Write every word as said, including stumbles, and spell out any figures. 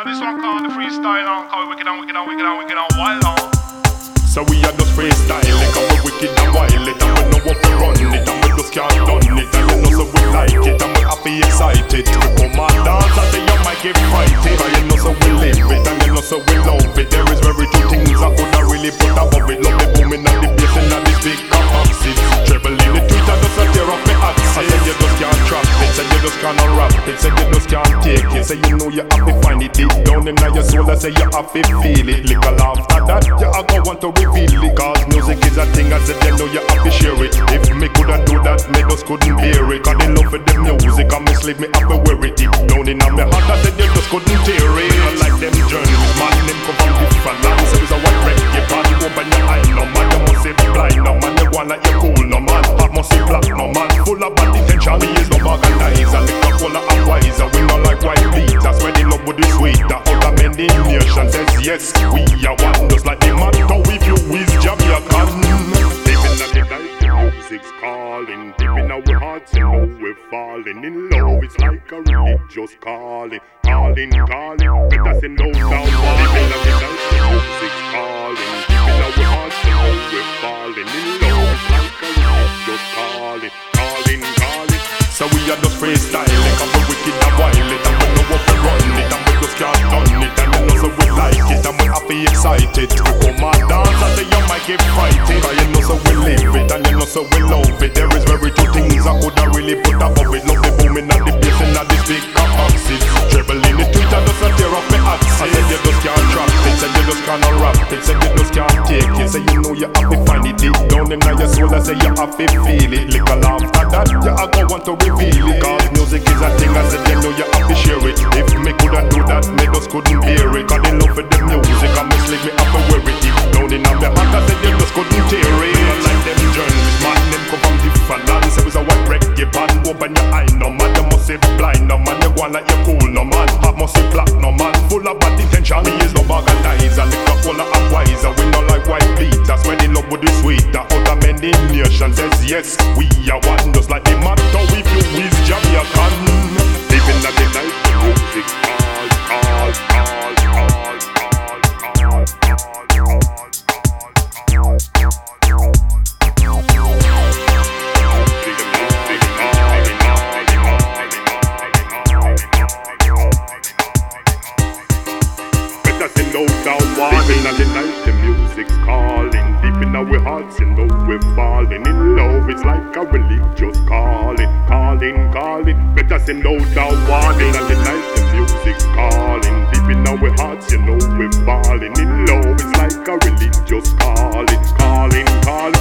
man, this one called the freestyle on, call it wicked and wicked and wicked and wicked and wild on. So we are just freestyle it, and we wicked and wild it, and we know what we run it, and we just can't done it, and you know so we like it, and we happy excited. We come and dance and you might get frightened, and you know so we live it, and you know so we love it. There is very few things I coulda really put above it. Love the booming and the bass and this big capacity. Treble in the Twitter just a tear off me access. I say you just can't trap it, say you just can't rap it, say you just can't take it, say you know you have to find it deep down in your soul. I say you have to feel it. Little after that, you are gonna want to reveal it, cause music is a thing. I said you know you have to share it. If me coulda do that, me just couldn't bear it, cause the love for the music and me sleep me have to wear it deep down in my heart. I said you just couldn't tear it. I like them journeys, man, them come from different lands. So it's a white reggae band, open your eye, no man, you must say blind, no man, you want like you cool, no man, heart must say black, no man, full of bad intention. Me is no organizer, liquor full of advisor. We not like white beats, that's where the love with the sweet. The other men in nation says yes, we are one, just like the man. How if you is Jamaican. Living at the night, the music's calling, deep in our hearts, you know we're falling in love. It's like a religious calling, calling, calling. Better say no down. Living at the night, the music's calling, deep in our hearts, you know we're falling in love. It's like a religious calling, calling, calling. So we are just freestyling, and we wicked and wild it, and we know what we run it, and we just can't done it, and you know so we like it, and we happy excited. We come and dance and say you might get frightened, cause you know so we live it, and you know so we love it. There is very few things I coulda really put above it. Love the booming and the bass and the big capacity. Treble in the Twitter just a tear off me access. I said you just can't trap it, say you just can't rap it, say you just can't take it, say you know you have to find it deep down in your soul. I say you have to feel it. Little after that, you are gonna want to reveal it, cause music is a thing. I said you know you have to share it. If me coulda do that, me just couldn't bear it, cause the love for the music and me sleep me have to wear it deep down in my heart. I said you just couldn't tear it. I like them journeys, man, them come from different lands. So it's a white reggae band, open your eye, no man, you must say blind, no man, you want like you cool, no man, heart must say black, no man, full of bad intention. Me is no organizer, liquor full of advisor. We not like white beats, that's where the love with the sweet. The other men in nation says yes, we are one, just like the man. How if you is Jamaican. Living at the night, the music call, call, call, call, call, call, call, better say no down one. Living at the night, the music's calling, deep in our hearts, you know we're falling in love. It's like a religious calling, calling, calling. Better say no down one. Living at the night, the music's calling, deep in our hearts, you know we're falling in love. It's like a religious calling, calling, calling.